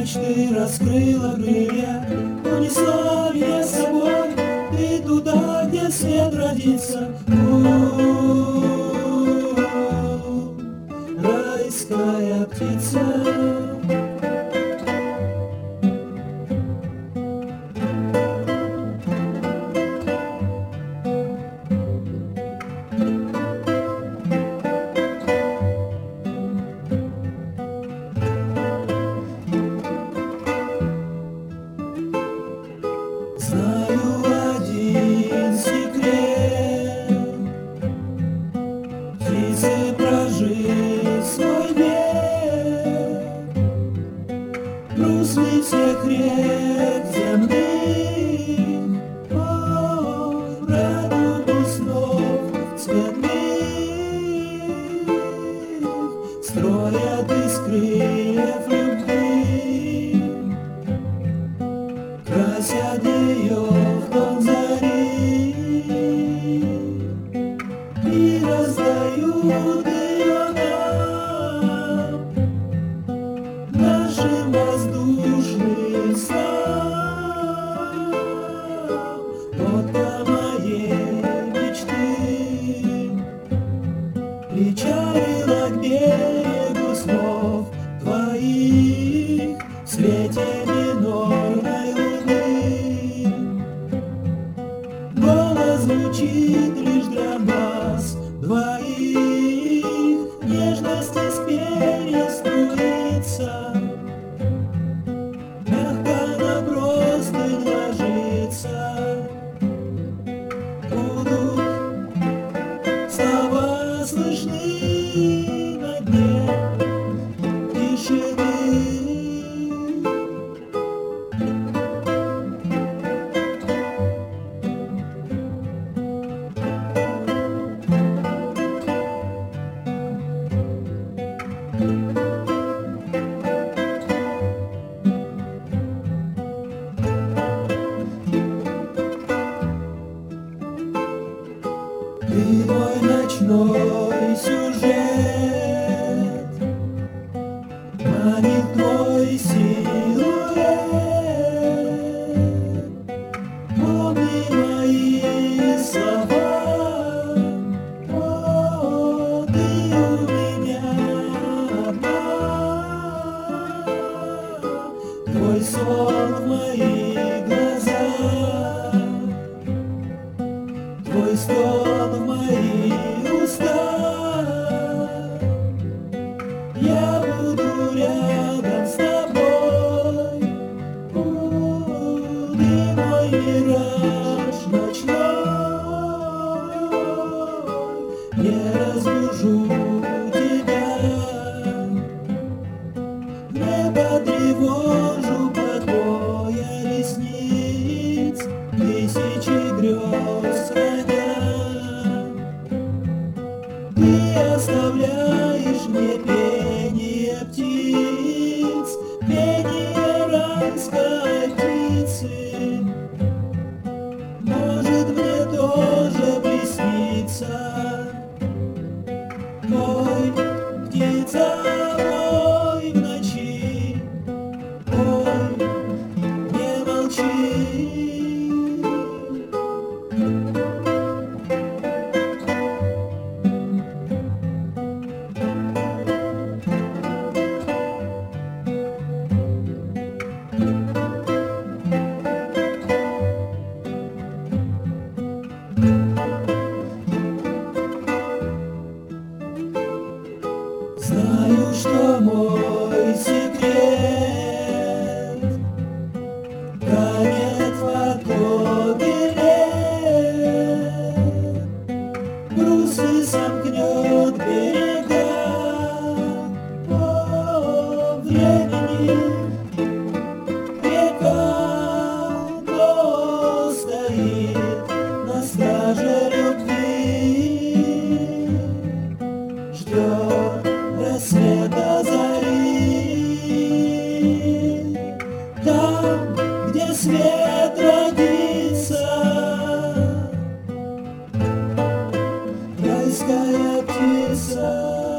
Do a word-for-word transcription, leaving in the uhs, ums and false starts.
мечты раскрыла крылья, унесла меня с собой ты туда, где свет родится. У-у-у, райская птица. Знаю один секрет, птицы прожить свой век, руслы всех рек земных, о, радугу снов цветных, строят из крыльев любви, красят ее в тон зари и раздают ее нам, нашим воздушным снам. Нотка моей мечты причалила к берегу снов твоих в свете минорной луны. Голос звучит лишь для нас двоих, нежность из перьев струится, мягко на простынь ложится. Будут слова слышны на дне тишины. Ты мой ночной сюжет, манит твой силуэт. Помни мои слова, о, ты у меня одна. Твой сон в моих глазах, твой стон в мои уста. Я буду рядом с тобой. У, ты мой мираж ночной. Не разбужу тебя, не потревожу покоя ресниц, тысячи грез храня. Ты оставляешь мне пение птиц, пение райской птицы. Может, мне тоже приснится, ой, птица, ой, в ночи, ой, не молчи. Знаю, что мой секрет канет в потоке лет, брусы сомкнет берега, о, времени река, кто стоит на страже любви, ждет рассвета зари, там, где свет родится, райская птица.